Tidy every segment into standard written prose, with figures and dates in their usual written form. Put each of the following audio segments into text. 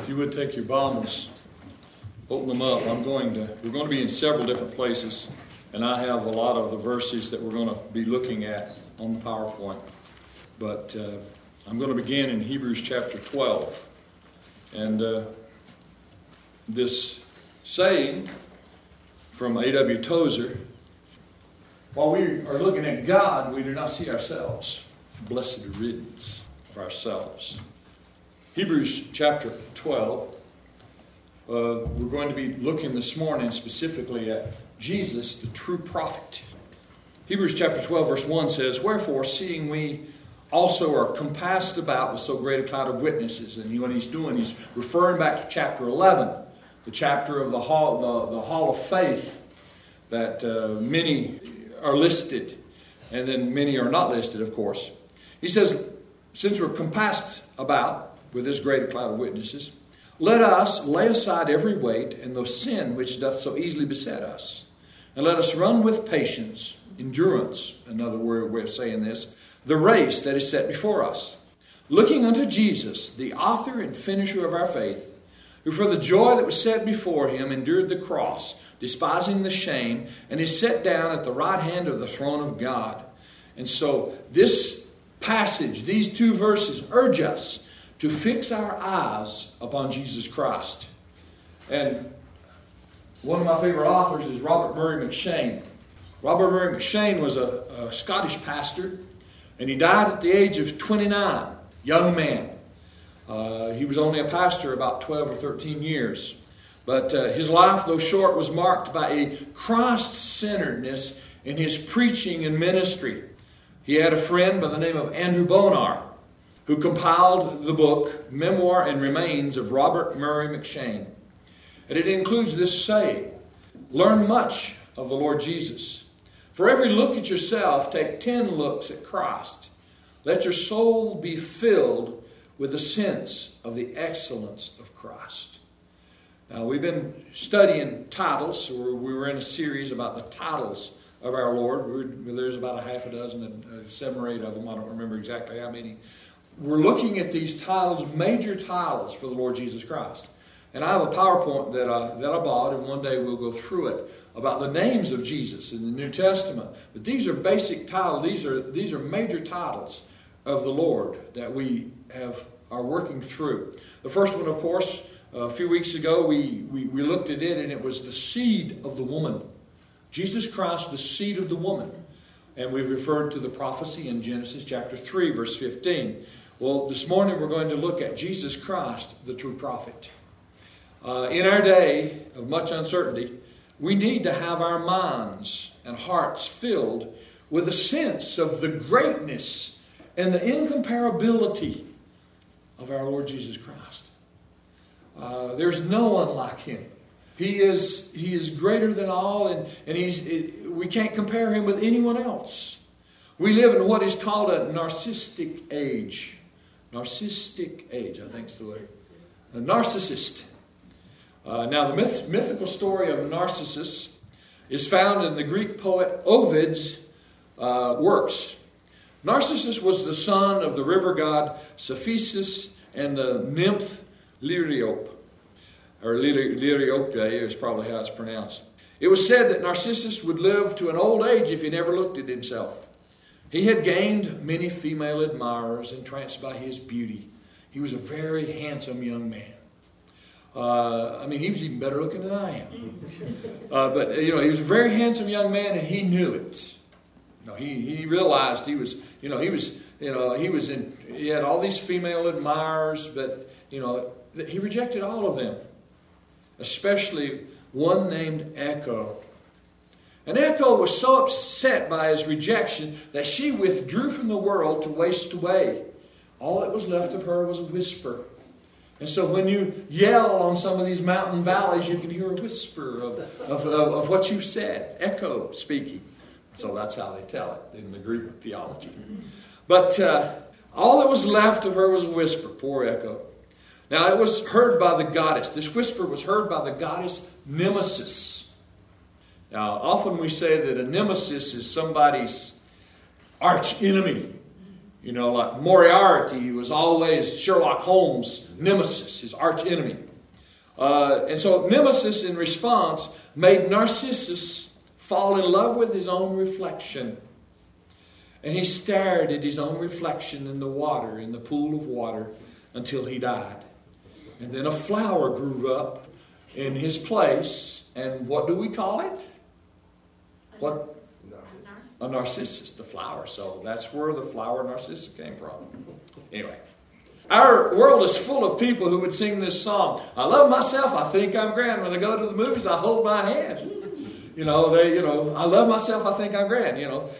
If you would take your Bibles, open them up. We're going to be in several different places, and I have a lot of the verses that we're going to be looking at on the PowerPoint. But I'm going to begin in Hebrews chapter 12. And this saying from A.W. Tozer, while we are looking at God, we do not see ourselves. Blessed riddance of ourselves. Hebrews chapter 12. We're going to be looking this morning specifically at Jesus, the true prophet. Hebrews chapter 12 verse 1 says, "Wherefore, seeing we also are compassed about with so great a cloud of witnesses." And what he's doing, he's referring back to chapter 11, the chapter of the hall of faith, that many are listed, and then many are not listed, of course. He says, since we're compassed about with this great cloud of witnesses, let us lay aside every weight and the sin which doth so easily beset us. And let us run with patience, endurance, another way of saying this, the race that is set before us. Looking unto Jesus, the author and finisher of our faith, who for the joy that was set before him endured the cross, despising the shame, and is set down at the right hand of the throne of God. And so this passage, these two verses, urge us to fix our eyes upon Jesus Christ. And one of my favorite authors is Robert Murray McCheyne. Robert Murray McCheyne was a Scottish pastor, and he died at the age of 29, young man. He was only a pastor about 12 or 13 years. But his life, though short, was marked by a Christ-centeredness in his preaching and ministry. He had a friend by the name of Andrew Bonar, who compiled the book, Memoir and Remains of Robert Murray McCheyne. And it includes this saying, learn much of the Lord Jesus. For every look at yourself, take 10 looks at Christ. Let your soul be filled with a sense of the excellence of Christ. Now, we've been studying titles. We were in a series about the titles of our Lord. There's about a half a dozen, 7 or 8 of them. I don't remember exactly how many. We're looking at these titles, major titles for the Lord Jesus Christ. And I have a PowerPoint that I bought, and one day we'll go through it, about the names of Jesus in the New Testament. But these are basic titles. These are major titles of the Lord that we are working through. The first one, of course, a few weeks ago, we looked at it, and it was the seed of the woman. Jesus Christ, the seed of the woman. And we referred to the prophecy in Genesis chapter 3, verse 15. Well, this morning we're going to look at Jesus Christ, the true prophet. In our day of much uncertainty, we need to have our minds and hearts filled with a sense of the greatness and the incomparability of our Lord Jesus Christ. There's no one like him. He is greater than all, and we can't compare him with anyone else. We live in what is called a narcissistic age. Narcissistic age, I think is the word. A narcissist. Now, the mythical story of Narcissus is found in the Greek poet Ovid's works. Narcissus was the son of the river god Cephissus and the nymph Liriope. Or Liriope is probably how it's pronounced. It was said that Narcissus would live to an old age if he never looked at himself. He had gained many female admirers, entranced by his beauty. He was a very handsome young man. He was even better looking than I am. But he was a very handsome young man, and he knew it. He realized he had all these female admirers, but he rejected all of them. Especially one named Echo. And Echo was so upset by his rejection that she withdrew from the world to waste away. All that was left of her was a whisper. And so when you yell on some of these mountain valleys, you can hear a whisper of what you've said. Echo speaking. So that's how they tell it in the Greek theology. But all that was left of her was a whisper. Poor Echo. Now, it was heard by the goddess. This whisper was heard by the goddess Nemesis. Now, often we say that a nemesis is somebody's arch enemy. Like Moriarty was always Sherlock Holmes' nemesis, his arch enemy. And so Nemesis, in response, made Narcissus fall in love with his own reflection. And he stared at his own reflection in the water, in the pool of water, until he died. And then a flower grew up in his place. And what do we call it? What? A narcissus, the flower. So that's where the flower narcissus came from. Anyway, our world is full of people who would sing this song. I love myself, I think I'm grand. When I go to the movies, I hold my hand. I love myself, I think I'm grand,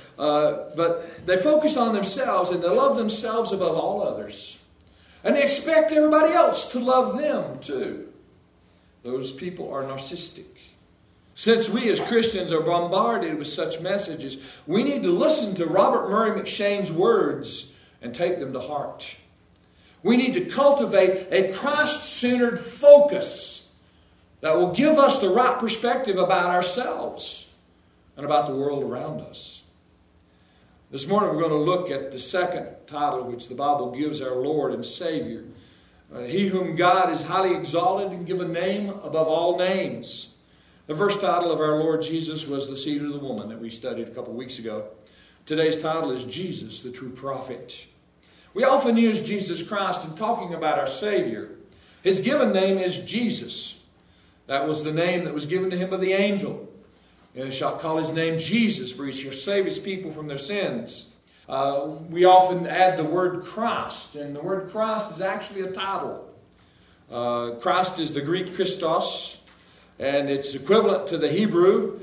But they focus on themselves and they love themselves above all others. And they expect everybody else to love them too. Those people are narcissistic. Since we as Christians are bombarded with such messages, we need to listen to Robert Murray McShane's words and take them to heart. We need to cultivate a Christ-centered focus that will give us the right perspective about ourselves and about the world around us. This morning we're going to look at the second title which the Bible gives our Lord and Savior. He whom God has highly exalted and given a name above all names. The first title of our Lord Jesus was the seed of the woman that we studied a couple weeks ago. Today's title is Jesus, the true prophet. We often use Jesus Christ in talking about our Savior. His given name is Jesus. That was the name that was given to him by the angel. You shall call his name Jesus, for he shall save his people from their sins. We often add the word Christ, and the word Christ is actually a title. Christ is the Greek Christos, and it's equivalent to the Hebrew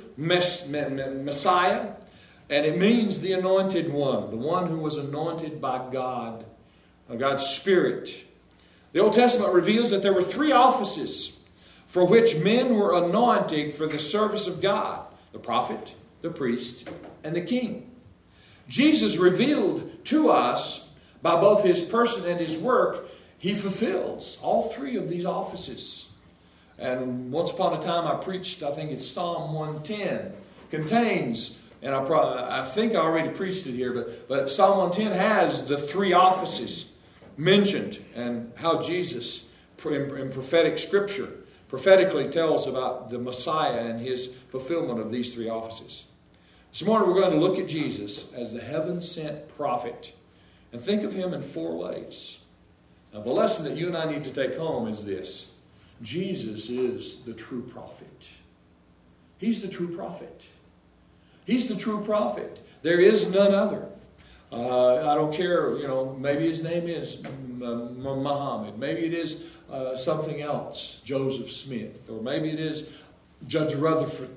Messiah, and it means the anointed one, the one who was anointed by God, God's Spirit. The Old Testament reveals that there were three offices for which men were anointed for the service of God: the prophet, the priest, and the king. Jesus revealed to us by both his person and his work, he fulfills all three of these offices. And once upon a time I preached, I think it's Psalm 110, contains, and I think I already preached it here, but Psalm 110 has the three offices mentioned and how Jesus, in prophetic scripture, prophetically tells about the Messiah and his fulfillment of these three offices. This morning we're going to look at Jesus as the heaven-sent prophet and think of him in four ways. Now the lesson that you and I need to take home is this: Jesus is the true prophet. He's the true prophet. He's the true prophet. There is none other. I don't care, maybe his name is Muhammad. Maybe it is something else, Joseph Smith. Or maybe it is Judge Rutherford.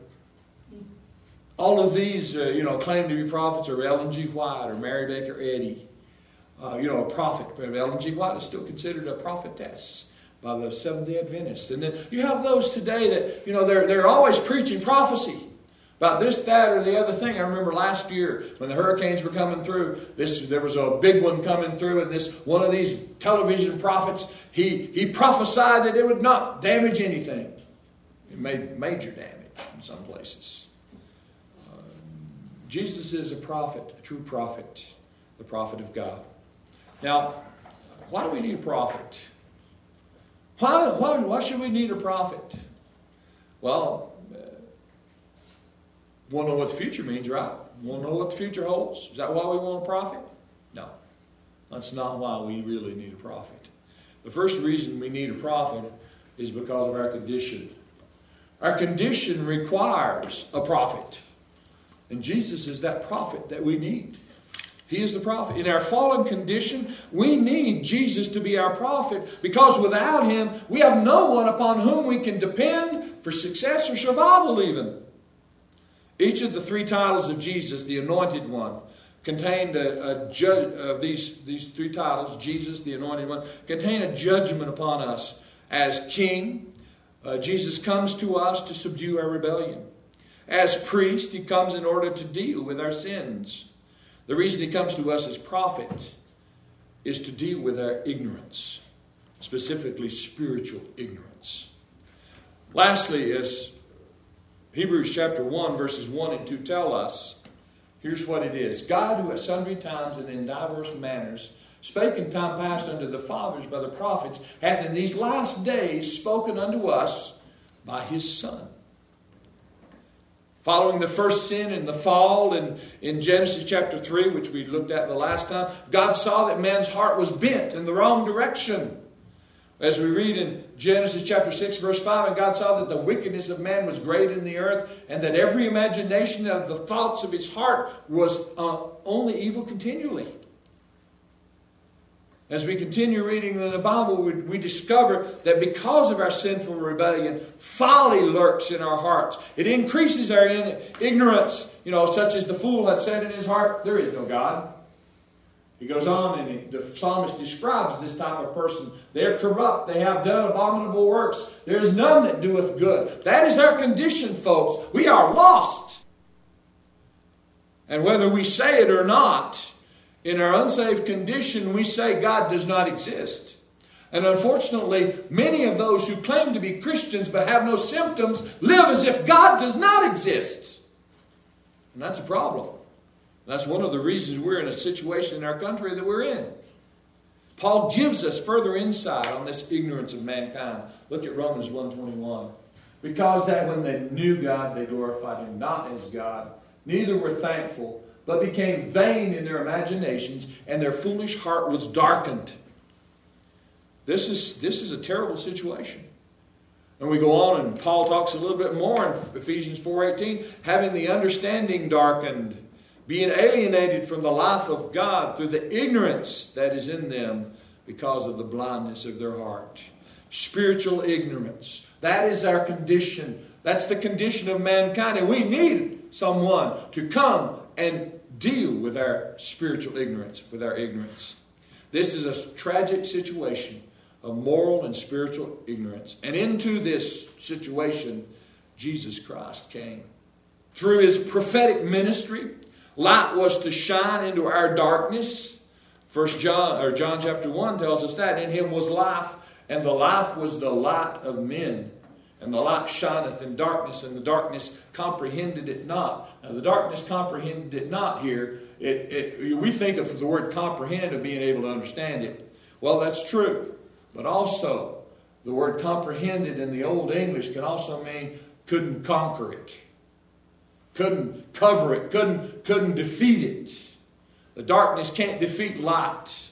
All of these, claim to be prophets, or Ellen G. White or Mary Baker Eddy. A prophet. Ellen G. White is still considered a prophetess by the Seventh-day Adventists. And then you have those today that, they're always preaching prophecy about this, that, or the other thing. I remember last year when the hurricanes were coming through, there was a big one coming through, and one of these television prophets, he prophesied that it would not damage anything. It made major damage in some places. Jesus is a prophet, a true prophet, the prophet of God. Now, why do we need a prophet? Why should we need a prophet? Well, want to know what the future means, right? Want to know what the future holds? Is that why we want a prophet? No. That's not why we really need a prophet. The first reason we need a prophet is because of our condition. Our condition requires a prophet. And Jesus is that prophet that we need. He is the prophet. In our fallen condition, we need Jesus to be our prophet, because without him, we have no one upon whom we can depend for success or survival even. Each of the three titles of Jesus, the Anointed One, contained a judge of these three titles. Jesus, the Anointed One, contain a judgment upon us as King. Jesus comes to us to subdue our rebellion. As priest, he comes in order to deal with our sins. The reason he comes to us as prophet is to deal with our ignorance, specifically spiritual ignorance. Lastly, as Hebrews chapter 1 verses 1 and 2 tell us, Here's what it is. God, who at sundry times and in diverse manners spake in time past unto the fathers by the prophets, hath in these last days spoken unto us by his Son. Following the first sin and the fall in Genesis chapter 3, which we looked at the last time, God saw that man's heart was bent in the wrong direction. As we read in Genesis chapter 6, verse 5, and God saw that the wickedness of man was great in the earth, and that every imagination of the thoughts of his heart was only evil continually. As we continue reading in the Bible, we discover that because of our sinful rebellion, folly lurks in our hearts. It increases our ignorance, such as the fool hath said in his heart, there is no God. He goes on and the psalmist describes this type of person. They are corrupt. They have done abominable works. There is none that doeth good. That is our condition, folks. We are lost. And whether we say it or not, in our unsaved condition, we say God does not exist. And unfortunately, many of those who claim to be Christians but have no symptoms live as if God does not exist. And that's a problem. That's one of the reasons we're in a situation in our country that we're in. Paul gives us further insight on this ignorance of mankind. Look at Romans 1:21. Because that when they knew God, they glorified him not as God, neither were thankful, but became vain in their imaginations, and their foolish heart was darkened. This is a terrible situation. And we go on, and Paul talks a little bit more in Ephesians 4:18, having the understanding darkened, being alienated from the life of God through the ignorance that is in them because of the blindness of their heart. Spiritual ignorance. That is our condition. That's the condition of mankind. And we need someone to come and deal with our spiritual ignorance, with our ignorance. This is a tragic situation of moral and spiritual ignorance. And into this situation, Jesus Christ came. Through his prophetic ministry, light was to shine into our darkness. John chapter 1 tells us that. In him was life, and the life was the light of men. And the light shineth in darkness, and the darkness comprehended it not. Now, the darkness comprehended it not here. We think of the word comprehend of being able to understand it. Well, that's true. But also, the word comprehended in the Old English can also mean couldn't conquer it. Couldn't cover it. Couldn't defeat it. The darkness can't defeat light.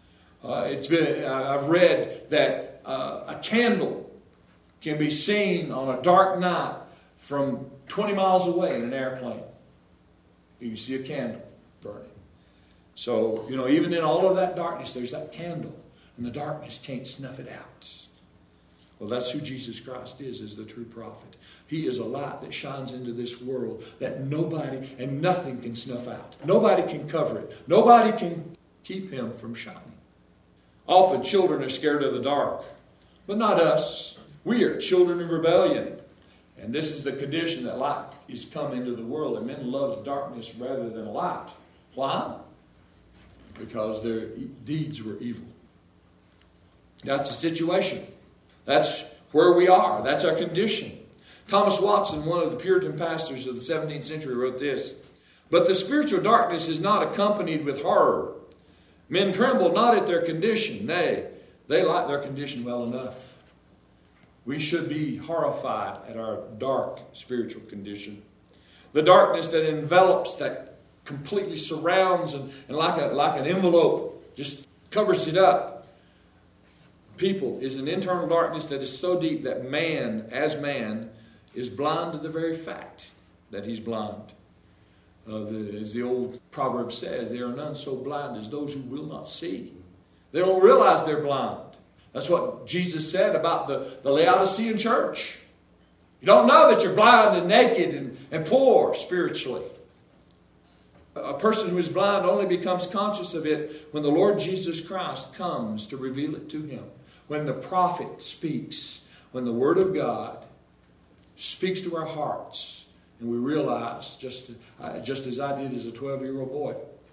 I've read that a candle can be seen on a dark night from 20 miles away in an airplane. You can see a candle burning. So, even in all of that darkness, there's that candle. And the darkness can't snuff it out. Well, that's who Jesus Christ is the true prophet. He is a light that shines into this world that nobody and nothing can snuff out. Nobody can cover it. Nobody can keep him from shining. Often children are scared of the dark, but not us. We are children of rebellion. And this is the condition that light is come into the world. And men loved darkness rather than light. Why? Because their deeds were evil. That's the situation. That's where we are. That's our condition. Thomas Watson, one of the Puritan pastors of the 17th century, wrote this: "But the spiritual darkness is not accompanied with horror. Men tremble not at their condition. Nay, they like their condition well enough." We should be horrified at our dark spiritual condition. The darkness that envelops, that completely surrounds and like an envelope just covers it up. People is an internal darkness that is so deep that man, as man, is blind to the very fact that he's blind. As the old proverb says, there are none so blind as those who will not see. They don't realize they're blind. That's what Jesus said about the Laodicean church. You don't know that you're blind and naked and poor spiritually. A person who is blind only becomes conscious of it when the Lord Jesus Christ comes to reveal it to him. When the prophet speaks, when the Word of God speaks to our hearts, and we realize, just as I did as a 12-year-old boy,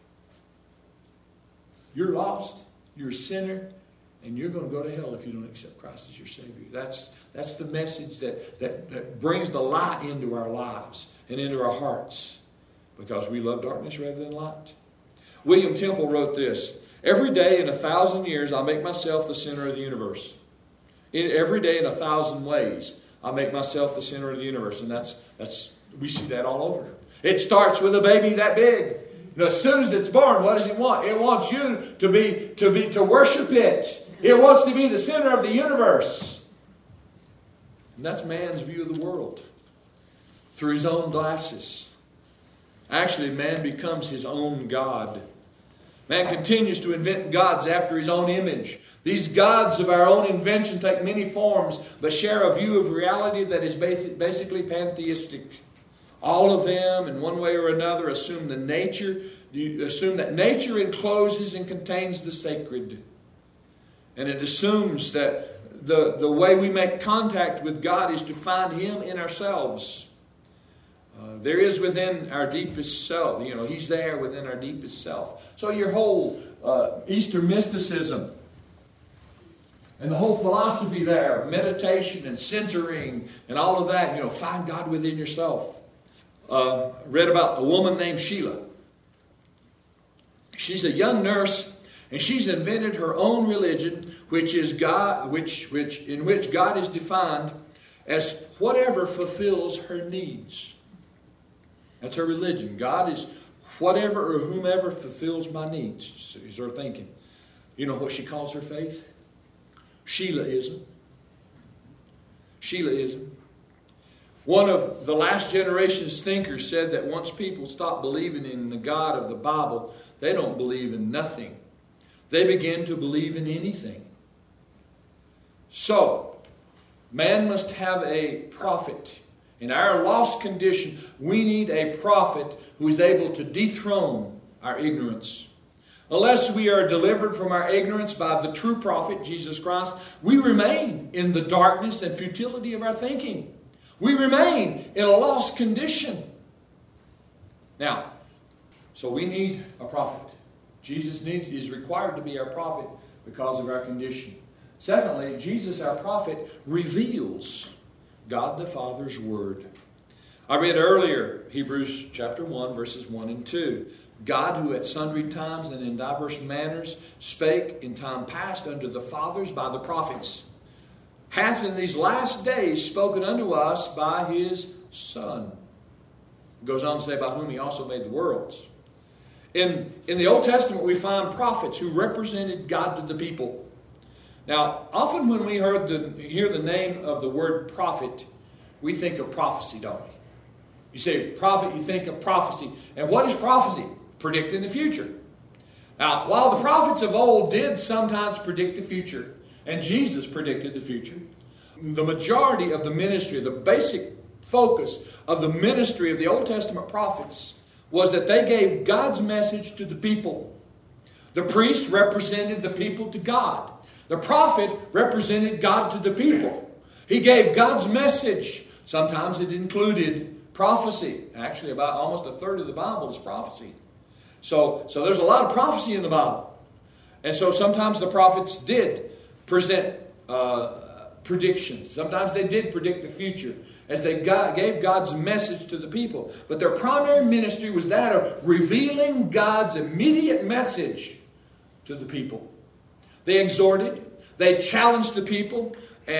you're lost, you're a sinner, and you're going to go to hell if you don't accept Christ as your Savior. That's the message that brings the light into our lives and into our hearts. Because we love darkness rather than light. William Temple wrote this: every day in 1,000 years I make myself the center of the universe. Every day in 1,000 ways I make myself the center of the universe. And that's we see that all over. It starts with a baby that big. As soon as it's born, what does it want? It wants you to worship it. It wants to be the center of the universe. And that's man's view of the world through his own glasses. Actually, man becomes his own God. Man continues to invent gods after his own image. These gods of our own invention take many forms, but share a view of reality that is basically pantheistic. All of them, in one way or another, assume that nature encloses and contains the sacred. And it assumes that the way we make contact with God is to find Him in ourselves. There is within our deepest self. He's there within our deepest self. So your whole Easter mysticism and the whole philosophy there, meditation and centering and all of that, find God within yourself. Read about a woman named Sheila. She's a young nurse, and she's invented her own religion, which is God, in which God is defined as whatever fulfills her needs. That's her religion. God is whatever or whomever fulfills my needs, is her thinking. You know what she calls her faith? Sheilaism. Sheilaism. One of the last generation's thinkers said that once people stop believing in the God of the Bible, they don't believe in nothing. They begin to believe in anything. So, man must have a prophet. In our lost condition, we need a prophet who is able to dethrone our ignorance. Unless we are delivered from our ignorance by the true prophet, Jesus Christ, we remain in the darkness and futility of our thinking. We remain in a lost condition. Now, so we need a prophet. Jesus is required to be our prophet because of our condition. Secondly, Jesus, our prophet, reveals God the Father's Word. I read earlier Hebrews chapter 1, verses 1 and 2. God, who at sundry times and in diverse manners spake in time past unto the fathers by the prophets, hath in these last days spoken unto us by His Son. It goes on to say, by whom He also made the worlds. In the Old Testament, we find prophets who represented God to the people. Now, often when we hear the name of the word prophet, we think of prophecy, don't we? You say prophet, you think of prophecy. And what is prophecy? Predicting the future. Now, while the prophets of old did sometimes predict the future, and Jesus predicted the future, the majority of the ministry, the basic focus of the ministry of the Old Testament prophets was that they gave God's message to the people. The priest represented the people to God. The prophet represented God to the people. He gave God's message. Sometimes it included prophecy. Actually, about almost a third of the Bible is prophecy. So there's a lot of prophecy in the Bible. And so sometimes the prophets did present predictions. Sometimes they did predict the future as they gave God's message to the people. But their primary ministry was that of revealing God's immediate message to the people. They exhorted, they challenged the people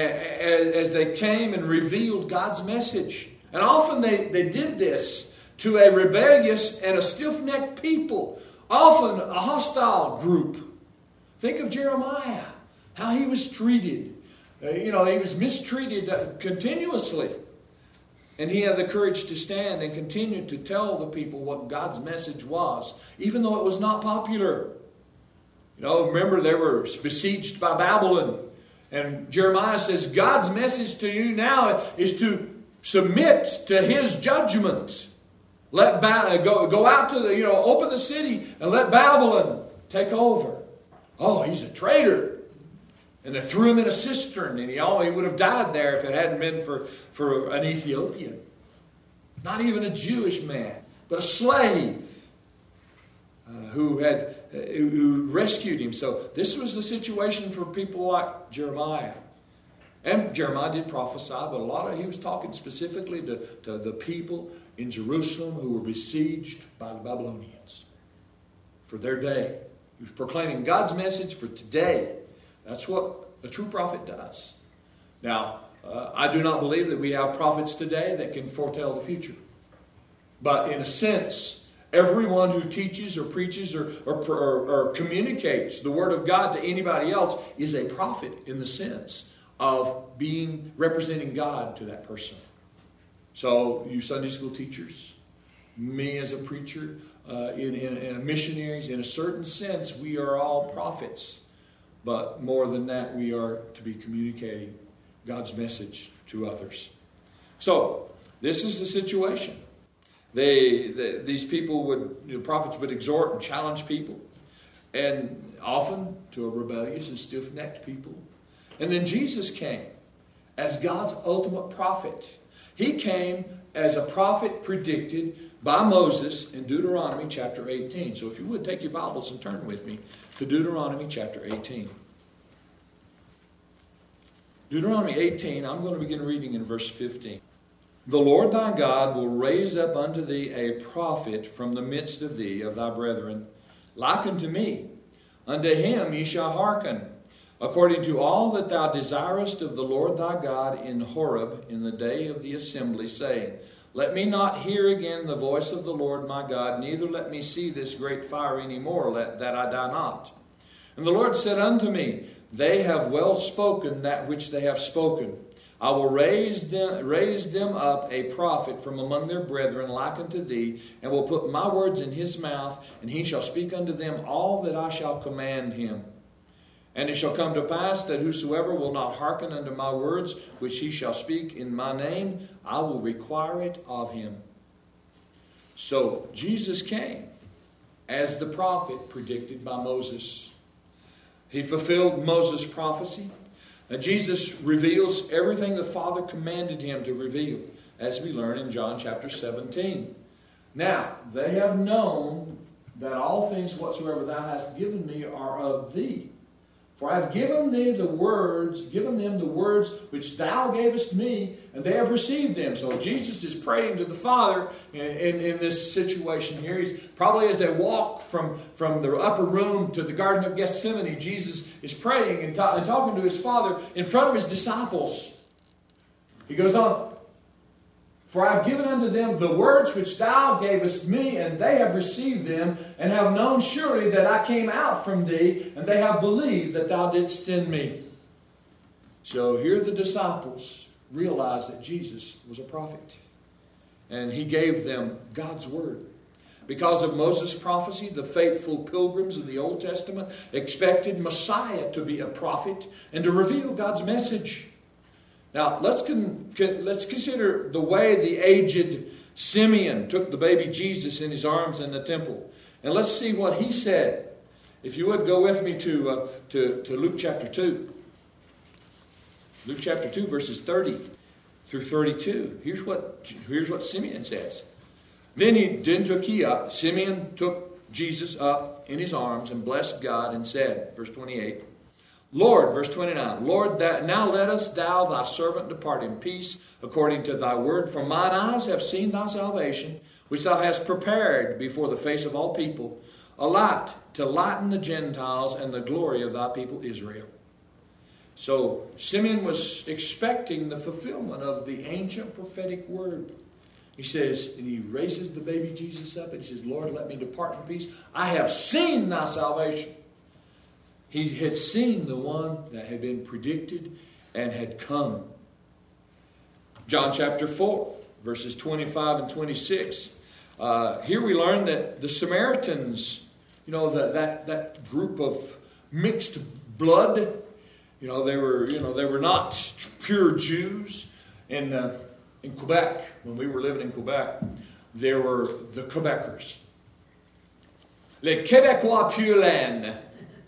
as they came and revealed God's message. And often they did this to a rebellious and a stiff-necked people, often a hostile group. Think of Jeremiah, how he was treated. He was mistreated continuously. And he had the courage to stand and continue to tell the people what God's message was, even though it was not popular. Remember they were besieged by Babylon. And Jeremiah says, God's message to you now is to submit to His judgment. Go out to open the city and let Babylon take over. Oh, he's a traitor. And they threw him in a cistern, and he would have died there if it hadn't been for an Ethiopian. Not even a Jewish man, but a slave who rescued him. So this was the situation for people like Jeremiah. And Jeremiah did prophesy, but he was talking specifically to the people in Jerusalem who were besieged by the Babylonians for their day. He was proclaiming God's message for today. That's what a true prophet does. Now, I do not believe that we have prophets today that can foretell the future. But in a sense, everyone who teaches or preaches or communicates the Word of God to anybody else is a prophet in the sense of representing God to that person. So, you Sunday school teachers, me as a preacher, in missionaries, in a certain sense, we are all prophets. But more than that, we are to be communicating God's message to others. So, this is the situation. These people prophets would exhort and challenge people, and often to a rebellious and stiff-necked people. And then Jesus came as God's ultimate prophet. He came as a prophet predicted by Moses in Deuteronomy chapter 18. So if you would, take your Bibles and turn with me to Deuteronomy chapter 18. Deuteronomy 18, I'm going to begin reading in verse 15. The Lord thy God will raise up unto thee a prophet from the midst of thee, of thy brethren, like unto me. Unto him ye shall hearken, according to all that thou desirest of the Lord thy God in Horeb in the day of the assembly, saying, Let me not hear again the voice of the Lord my God, neither let me see this great fire any more, that I die not. And the Lord said unto me, They have well spoken that which they have spoken. I will raise them up a prophet from among their brethren like unto thee, and will put my words in his mouth, and he shall speak unto them all that I shall command him. And it shall come to pass that whosoever will not hearken unto my words, which he shall speak in my name, I will require it of him. So Jesus came as the prophet predicted by Moses. He fulfilled Moses' prophecy. And Jesus reveals everything the Father commanded him to reveal, as we learn in John chapter 17. Now, they have known that all things whatsoever thou hast given me are of thee. For I have given them the words which thou gavest me, and they have received them. So Jesus is praying to the Father in this situation here. He's probably, as they walk from the upper room to the Garden of Gethsemane, Jesus is praying and talking to his Father in front of his disciples. He goes on, For I have given unto them the words which thou gavest me, and they have received them, and have known surely that I came out from thee, and they have believed that thou didst send me. So here the disciples realized that Jesus was a prophet. And he gave them God's word. Because of Moses' prophecy, the faithful pilgrims in the Old Testament expected Messiah to be a prophet and to reveal God's message. Now, let's consider the way the aged Simeon took the baby Jesus in his arms in the temple. And let's see what he said. If you would, go with me to Luke chapter 2. Luke chapter 2, verses 30 through 32. Here's what Simeon says. Then Simeon took Jesus up in his arms and blessed God and said, verse 28, Lord, verse 29, Lord, now lettest thou thy servant depart in peace, according to thy word. For mine eyes have seen thy salvation, which thou hast prepared before the face of all people, a light to lighten the Gentiles and the glory of thy people Israel. So Simeon was expecting the fulfillment of the ancient prophetic word. He says, and he raises the baby Jesus up, and he says, Lord, let me depart in peace. I have seen thy salvation. He had seen the one that had been predicted and had come. John chapter 4, verses 25 and 26. Here we learn that the Samaritans, that group of mixed blood, they were not pure Jews. In Quebec, when we were living in Quebec, there were the Quebecers. Les Québécois pure laine.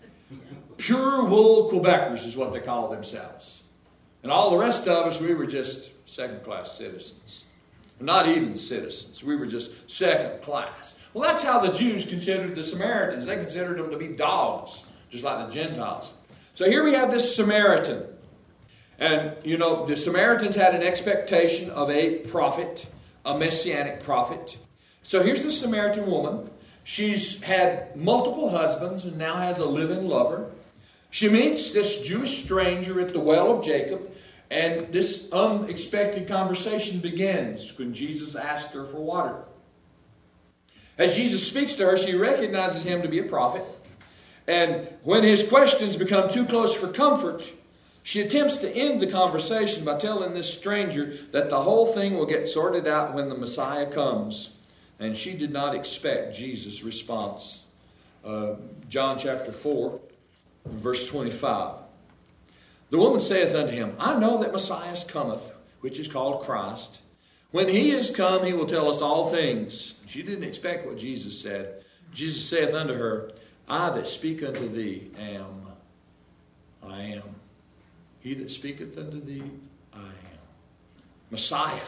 Pure wool Quebecers is what they call themselves. And all the rest of us, we were just second-class citizens. Not even citizens. We were just second class. Well, that's how the Jews considered the Samaritans. They considered them to be dogs, just like the Gentiles. So here we have this Samaritan. And, the Samaritans had an expectation of a prophet, a messianic prophet. So here's the Samaritan woman. She's had multiple husbands and now has a live-in lover. She meets this Jewish stranger at the well of Jacob, and this unexpected conversation begins when Jesus asked her for water. As Jesus speaks to her, she recognizes him to be a prophet. And when his questions become too close for comfort, she attempts to end the conversation by telling this stranger that the whole thing will get sorted out when the Messiah comes. And she did not expect Jesus' response. John chapter 4, verse 25. The woman saith unto him, I know that Messiah cometh, which is called Christ. When he is come, he will tell us all things. She didn't expect what Jesus said. Jesus saith unto her, I that speak unto thee am. I am. He that speaketh unto thee, I am. Messiah.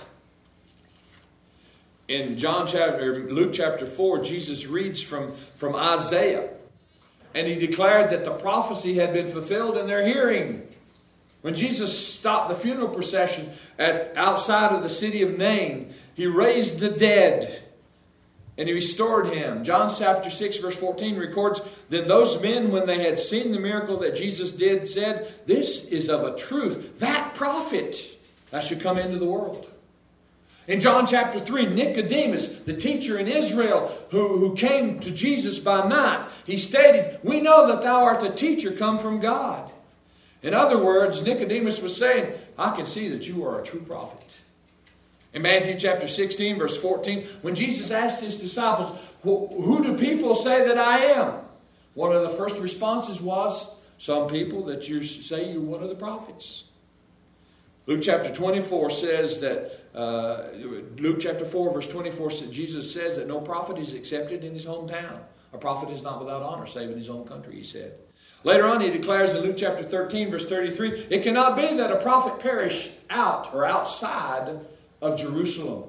In Luke chapter 4, Jesus reads from Isaiah. And he declared that the prophecy had been fulfilled in their hearing. When Jesus stopped the funeral procession outside of the city of Nain, he raised the dead and he restored him. John chapter 6 verse 14 records, Then those men, when they had seen the miracle that Jesus did, said, This is of a truth, that prophet that should come into the world. In John chapter 3, Nicodemus, the teacher in Israel who came to Jesus by night, he stated, We know that thou art the teacher come from God. In other words, Nicodemus was saying, I can see that you are a true prophet. In Matthew chapter 16, verse 14, when Jesus asked his disciples, Who do people say that I am? One of the first responses was, Some people that you say you're one of the prophets. Luke chapter 24 says that, Luke chapter 4 verse 24, Jesus says that no prophet is accepted in his hometown. A prophet is not without honor, save in his own country, he said. Later on, he declares in Luke chapter 13, verse 33, It cannot be that a prophet perish out or outside of Jerusalem.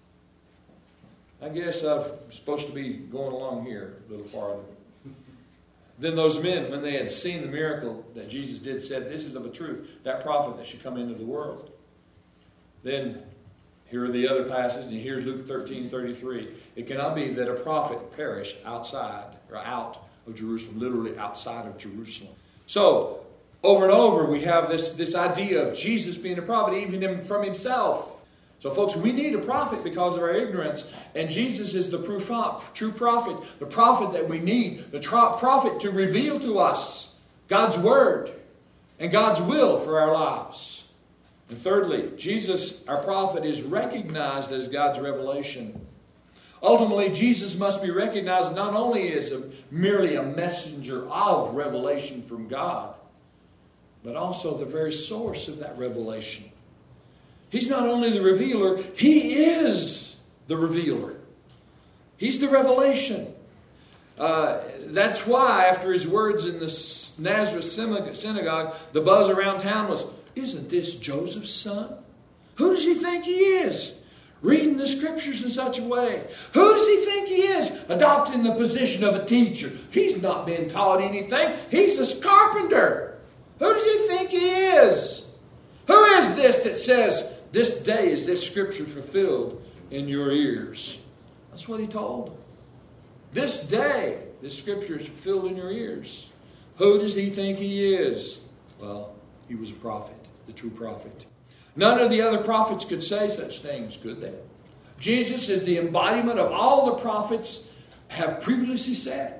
I guess I'm supposed to be going along here a little farther. Then those men, when they had seen the miracle that Jesus did, said, This is of a truth, that prophet that should come into the world. Then, here are the other passages, and here's Luke 13:33. It cannot be that a prophet perish outside or out of Jerusalem, literally outside of Jerusalem. So, over and over, we have this idea of Jesus being a prophet, even from himself. So, folks, we need a prophet because of our ignorance, and Jesus is the true prophet, the prophet that we need, the prophet to reveal to us God's word and God's will for our lives. And thirdly, Jesus, our prophet, is recognized as God's revelation. Ultimately, Jesus must be recognized not only as merely a messenger of revelation from God, but also the very source of that revelation. He's not only the revealer, he is the revealer. He's the revelation. That's why after his words in the Nazareth synagogue, the buzz around town was, Isn't this Joseph's son? Who does he think he is? Reading the scriptures in such a way. Who does he think he is? Adopting the position of a teacher. He's not been taught anything. He's a carpenter. Who does he think he is? Who is this that says, This day is this scripture fulfilled in your ears? That's what he told them. This day, this scripture is fulfilled in your ears. Who does he think he is? Well, he was a prophet, the true prophet. None of the other prophets could say such things, could they? Jesus is the embodiment of all the prophets have previously said.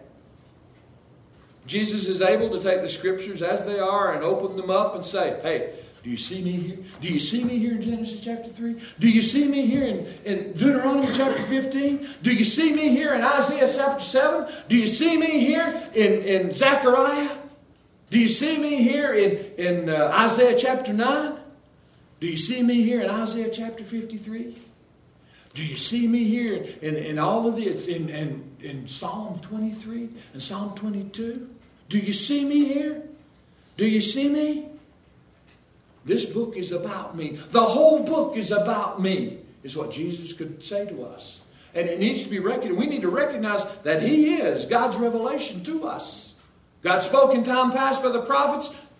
Jesus is able to take the scriptures as they are and open them up and say, Hey, do you see me here? Do you see me here in Genesis chapter 3? Do you see me here in Deuteronomy chapter 15? Do you see me here in Isaiah chapter 7? Do you see me here in Zechariah? Do you see me here in Isaiah chapter 9? Do you see me here in Isaiah chapter 53? Do you see me here in all of this, in Psalm 23 and Psalm 22? Do you see me here? Do you see me? This book is about me. The whole book is about me, is what Jesus could say to us. And it needs to be recognized. We need to recognize that he is God's revelation to us. God spoke in time past by the prophets.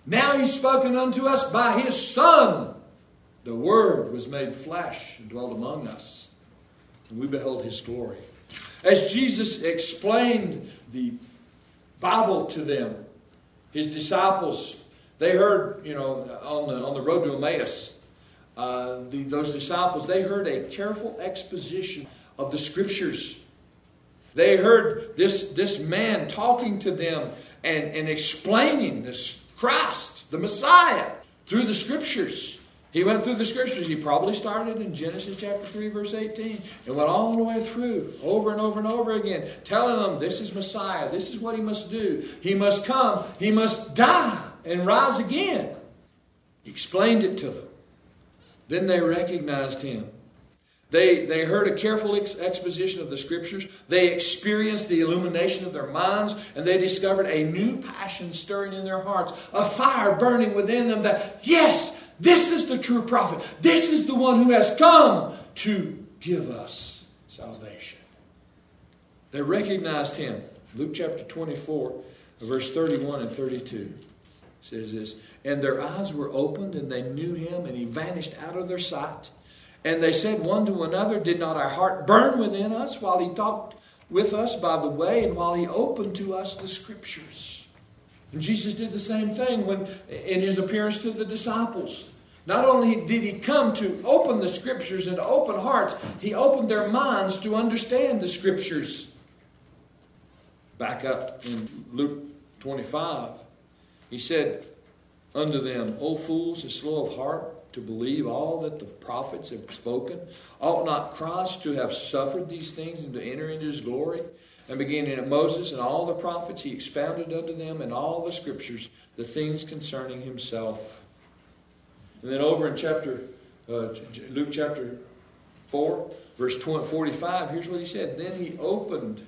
Now He's spoken unto us by His Son. The Word was made flesh and dwelt among us, and we beheld His glory. As Jesus explained the Bible to them, His disciples, they heard, on the road to Emmaus, those disciples, they heard a careful exposition of the Scriptures. They heard this man talking to them and explaining this Christ, the Messiah, through the Scriptures. He went through the Scriptures. He probably started in Genesis chapter 3, verse 18, and went all the way through, over and over and over again, telling them this is Messiah, this is what He must do. He must come, He must die and rise again. He explained it to them. Then they recognized Him. They heard a careful exposition of the Scriptures. They experienced the illumination of their minds, and they discovered a new passion stirring in their hearts, a fire burning within them that, yes, this is the true prophet. This is the one who has come to give us salvation. They recognized Him. Luke chapter 24, verse 31 and 32 says this, and their eyes were opened, and they knew Him, and He vanished out of their sight. And they said one to another, did not our heart burn within us while He talked with us by the way, and while He opened to us the Scriptures? And Jesus did the same thing when in His appearance to the disciples. Not only did He come to open the Scriptures and to open hearts, He opened their minds to understand the Scriptures. Back up in Luke 25, He said unto them, O fools, and slow of heart, to believe all that the prophets have spoken? Ought not Christ to have suffered these things and to enter into His glory? And beginning at Moses and all the prophets, He expounded unto them in all the Scriptures the things concerning Himself. And then over in Luke chapter 4, verse 45, here's what He said. Then opened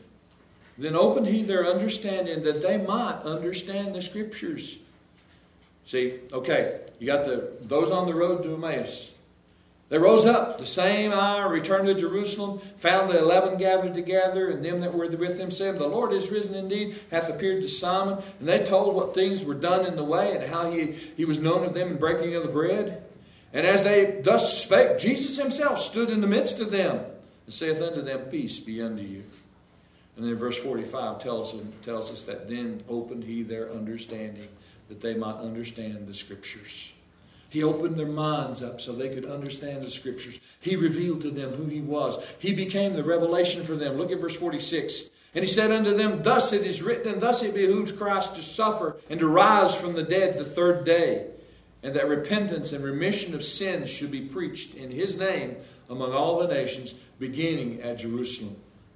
He their understanding, that they might understand the Scriptures. See, okay, you got those on the road to Emmaus. They rose up the same hour, returned to Jerusalem, found the 11 gathered together, and them that were with them said, the Lord is risen indeed, hath appeared to Simon. And they told what things were done in the way, and how he was known of them in breaking of the bread. And as they thus spake, Jesus Himself stood in the midst of them, and saith unto them, peace be unto you. And then verse 45 tells us that then opened He their understanding, that they might understand the Scriptures. He opened their minds up so they could understand the Scriptures. He revealed to them who He was. He became the revelation for them. Look at verse 46. And He said unto them, thus it is written, and thus it behooved Christ to suffer and to rise from the dead the third day, and that repentance and remission of sins should be preached in His name among all the nations, beginning at Jerusalem.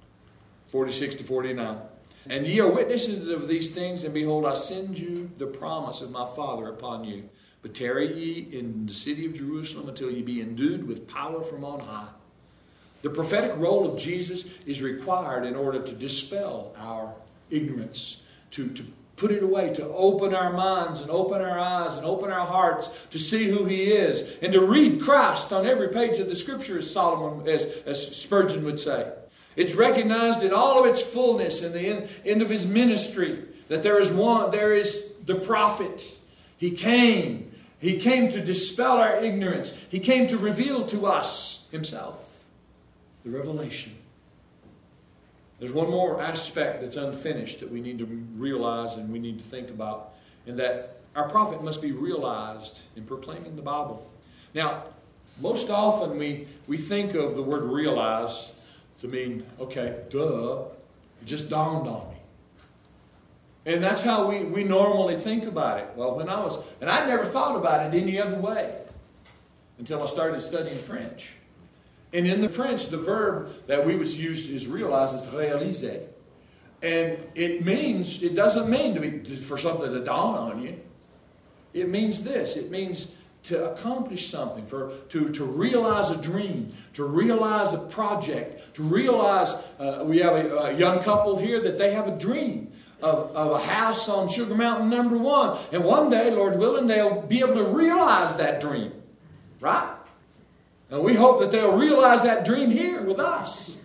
46 to 49. And ye are witnesses of these things, and behold, I send you the promise of my Father upon you. But tarry ye in the city of Jerusalem until ye be endued with power from on high. The prophetic role of Jesus is required in order to dispel our ignorance, to put it away, to open our minds and open our eyes and open our hearts to see who He is, and to read Christ on every page of the Scripture, as Spurgeon would say. It's recognized in all of its fullness in the end of His ministry that there is the prophet. He came to dispel our ignorance. He came to reveal to us Himself, the revelation. There's one more aspect that's unfinished that we need to realize and we need to think about, and that our prophet must be realized in proclaiming the Bible. Now, most often we think of the word realize to mean, okay, duh, it just dawned on me. And that's how we normally think about it. Well, and I never thought about it any other way until I started studying French. And in the French, the verb that we would use is realize is réaliser. And it doesn't mean for something to dawn on you. It means this. It means to accomplish something, to realize a dream, to realize a project, to realize, we have a young couple here that they have a dream of a house on Sugar Mountain number 1. And one day, Lord willing, they'll be able to realize that dream. Right? And we hope that they'll realize that dream here with us.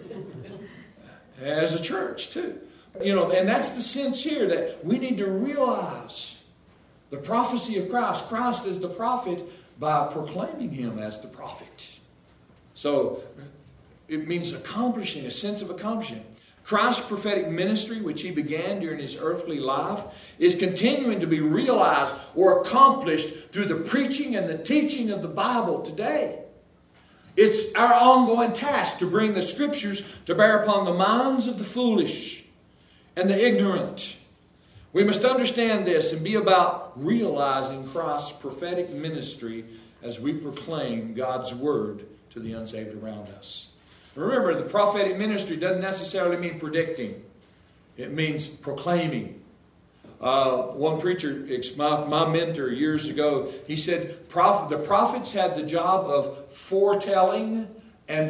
As a church, too. And that's the sense here, that we need to realize The prophecy of Christ. Christ is the prophet by proclaiming him as the prophet. So it means accomplishing, a sense of accomplishing. Christ's prophetic ministry, which he began during his earthly life, is continuing to be realized or accomplished through the preaching and the teaching of the Bible today. It's our ongoing task to bring the Scriptures to bear upon the minds of the foolish and the ignorant. We must understand this and be about realizing Christ's prophetic ministry as we proclaim God's Word to the unsaved around us. Remember, the prophetic ministry doesn't necessarily mean predicting. It means proclaiming. One preacher, my mentor years ago, he said the prophets had the job of foretelling and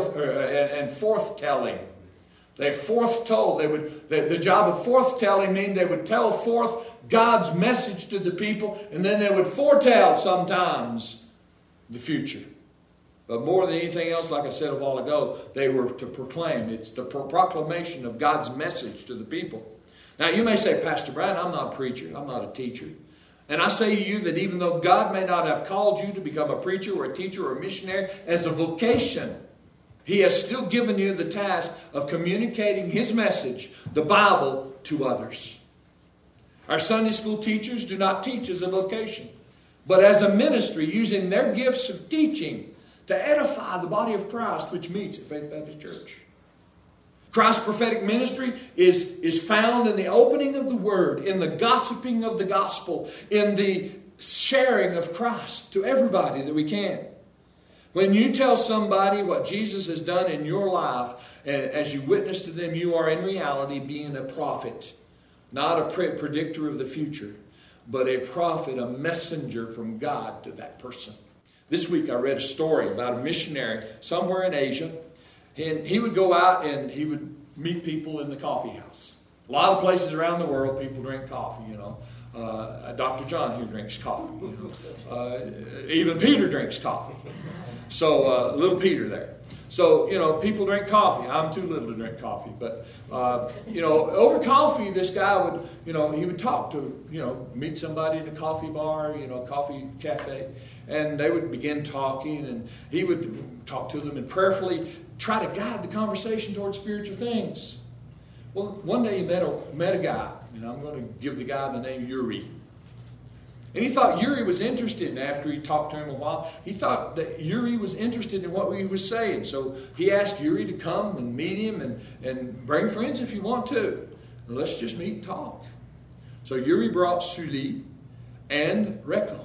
forthtelling. They forthtold. The job of forthtelling means they would tell forth God's message to the people, and then they would foretell sometimes the future. But more than anything else, like I said a while ago, they were to proclaim. It's the proclamation of God's message to the people. Now you may say, Pastor Brian, I'm not a preacher. I'm not a teacher. And I say to you that even though God may not have called you to become a preacher or a teacher or a missionary as a vocation, He has still given you the task of communicating His message, the Bible, to others. Our Sunday school teachers do not teach as a vocation, but as a ministry, using their gifts of teaching to edify the body of Christ, which meets at Faith Baptist Church. Christ's prophetic ministry is found in the opening of the Word, in the gossiping of the gospel, in the sharing of Christ to everybody that we can. When you tell somebody what Jesus has done in your life, as you witness to them, you are in reality being a prophet. Not a predictor of the future, but a prophet, a messenger from God to that person. This week I read a story about a missionary somewhere in Asia. And he would go out and he would meet people in the coffee house. A lot of places around the world people drink coffee, you know. Dr. John here drinks coffee. You know. Even Peter drinks coffee. So little Peter there. So, you know, people drink coffee. I'm too little to drink coffee. But, you know, over coffee, this guy would, you know, he would talk to, you know, meet somebody in a coffee bar, you know, coffee cafe. And they would begin talking, and he would talk to them and prayerfully try to guide the conversation towards spiritual things. Well, one day he met a guy, and I'm going to give the guy the name Yuri. And he thought Yuri was interested, and after he talked to him a while, he thought that Yuri was interested in what he was saying. So he asked Yuri to come and meet him and bring friends if you want to. Let's just meet and talk. So Yuri brought Suli and Rekla.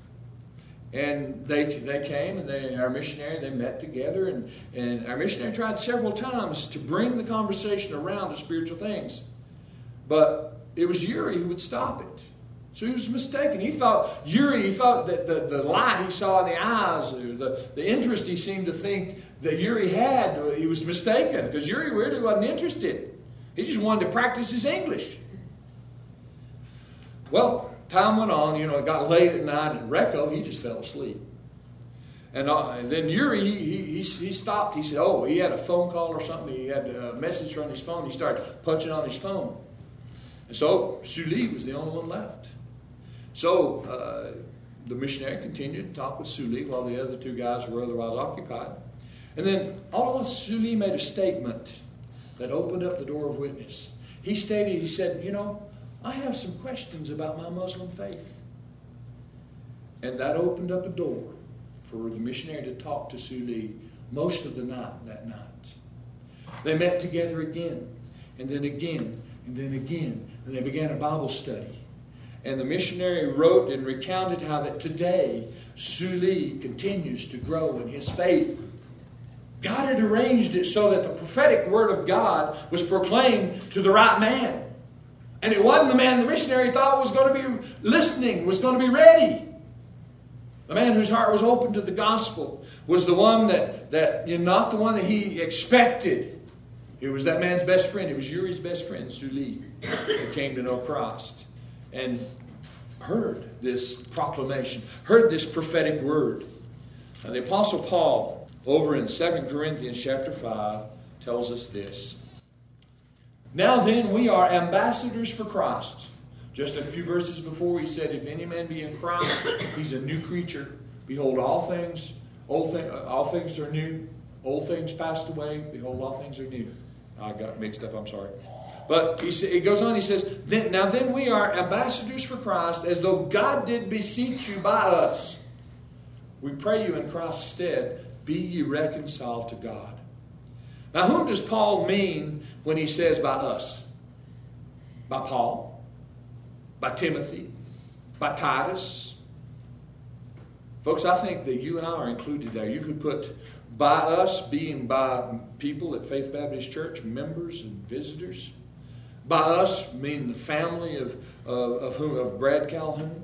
And they came, and our missionary, they met together, and our missionary tried several times to bring the conversation around to spiritual things. But it was Yuri who would stop it. So he was mistaken. He thought that the light he saw in the eyes, or the interest he seemed to think that Yuri had, he was mistaken, because Yuri really wasn't interested. He just wanted to practice his English. Well, time went on, you know, it got late at night, and Rekla, he just fell asleep. And then Yuri, he stopped. He said, oh, he had a phone call or something. He had a message on his phone. He started punching on his phone. And so Suli was the only one left. So the missionary continued to talk with Suli while the other two guys were otherwise occupied. And then all of a sudden, Suli made a statement that opened up the door of witness. He said, you know, I have some questions about my Muslim faith. And that opened up a door for the missionary to talk to Suli most of the night that night. They met together again, and then again, and then again, and they began a Bible study. And the missionary wrote and recounted how that today Suli continues to grow in his faith. God had arranged it so that the prophetic word of God was proclaimed to the right man. And it wasn't the man the missionary thought was going to be listening, was going to be ready. The man whose heart was open to the gospel was the one that not the one that he expected. It was that man's best friend. It was Yuri's best friend, Suli, who came to know Christ and heard this proclamation, heard this prophetic word. Now, the Apostle Paul, over in 2 Corinthians chapter 5, tells us this. Now then, we are ambassadors for Christ, Just a few verses before, he said, if any man be in Christ, he's a new creature. Behold, all things are new. Old things passed away. Behold, all things are new. I got mixed up, I'm sorry. But it goes on, he says, then we are ambassadors for Christ, as though God did beseech you by us. We pray you in Christ's stead, be ye reconciled to God. Now, whom does Paul mean when he says by us? By Paul? By Timothy? By Titus? Folks, I think that you and I are included there. You could put by us being by people at Faith Baptist Church, members and visitors. By us meaning the family of Brad Calhoun.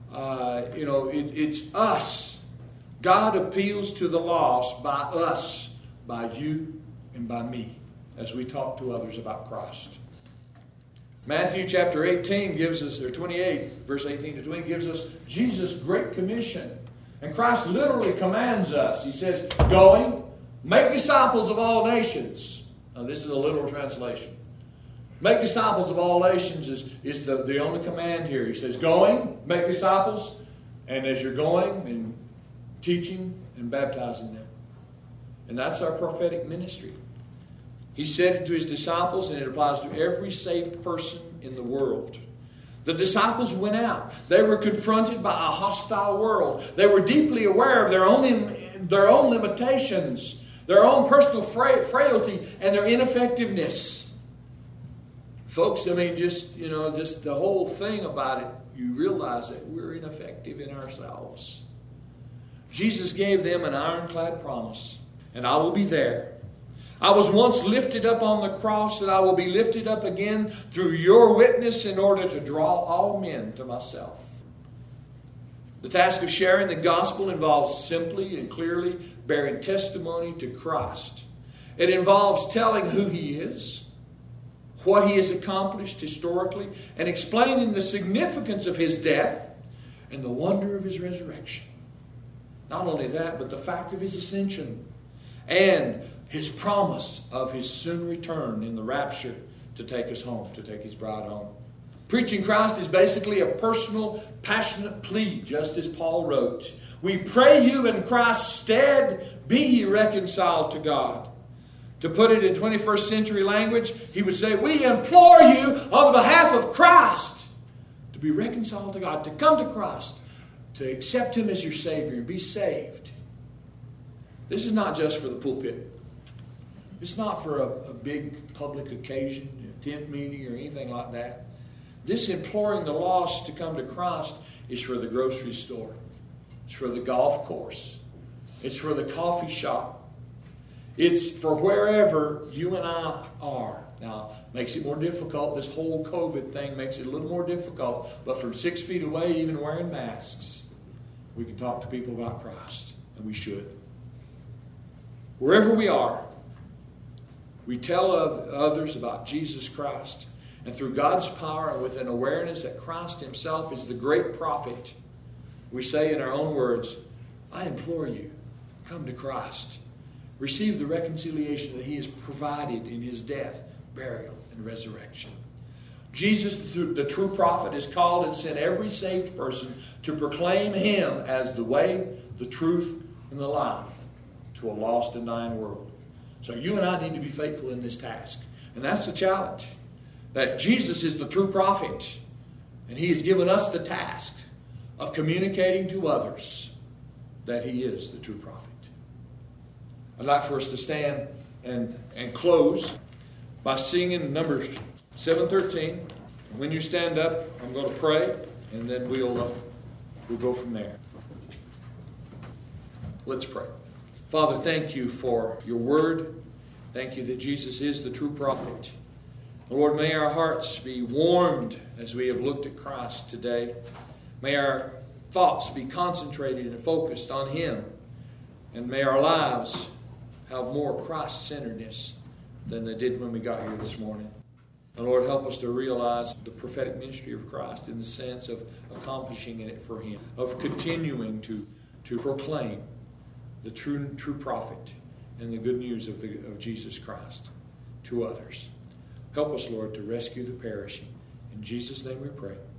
It's us. God appeals to the lost by us, by you and by me, as we talk to others about Christ. Matthew chapter 18 gives us, or 28, verse 18 to 20, gives us Jesus' great commission. And Christ literally commands us. He says, going, make disciples of all nations. Now this is a literal translation. Make disciples of all nations is the only command here. He says, going, make disciples. And as you're going and teaching and baptizing them. And that's our prophetic ministry. He said it to his disciples, and it applies to every saved person in the world. The disciples went out. They were confronted by a hostile world. They were deeply aware of their own limitations, their own personal frailty, and their ineffectiveness. Folks, I mean, just the whole thing about it, you realize that we're ineffective in ourselves. Jesus gave them an ironclad promise, and I will be there. I was once lifted up on the cross, and I will be lifted up again through your witness in order to draw all men to myself. The task of sharing the gospel involves simply and clearly bearing testimony to Christ. It involves telling who He is, what He has accomplished historically, and explaining the significance of His death and the wonder of His resurrection. Not only that, but the fact of His ascension and His promise of His soon return in the rapture to take us home, to take His bride home. Preaching Christ is basically a personal, passionate plea, just as Paul wrote. We pray you in Christ's stead, be ye reconciled to God. To put it in 21st century language, he would say, we implore you on behalf of Christ to be reconciled to God, to come to Christ, to accept Him as your Savior and be saved. This is not just for the pulpit. It's not for a big public occasion, a tent meeting or anything like that. This imploring the lost to come to Christ is for the grocery store. It's for the golf course. It's for the coffee shop. It's for wherever you and I are. Now, makes it more difficult. This whole COVID thing makes it a little more difficult. But from 6 feet away, even wearing masks, we can talk to people about Christ. And we should. Wherever we are, we tell others about Jesus Christ. And through God's power and with an awareness that Christ Himself is the great prophet, we say in our own words, I implore you, come to Christ. Receive the reconciliation that He has provided in His death, burial, and resurrection. Jesus, the true prophet, has called and sent every saved person to proclaim Him as the way, the truth, and the life to a lost and dying world. So you and I need to be faithful in this task. And that's the challenge. That Jesus is the true prophet. And He has given us the task of communicating to others that He is the true prophet. I'd like for us to stand and close by singing Numbers 7:13. When you stand up, I'm going to pray, and then we'll go from there. Let's pray. Father, thank you for your word. Thank you that Jesus is the true prophet. Lord, may our hearts be warmed as we have looked at Christ today. May our thoughts be concentrated and focused on Him. And may our lives have more Christ-centeredness than they did when we got here this morning. And Lord, help us to realize the prophetic ministry of Christ in the sense of accomplishing it for Him, of continuing to proclaim the true prophet and the good news of Jesus Christ to others. Help us, Lord, to rescue the perishing. In Jesus' name we pray.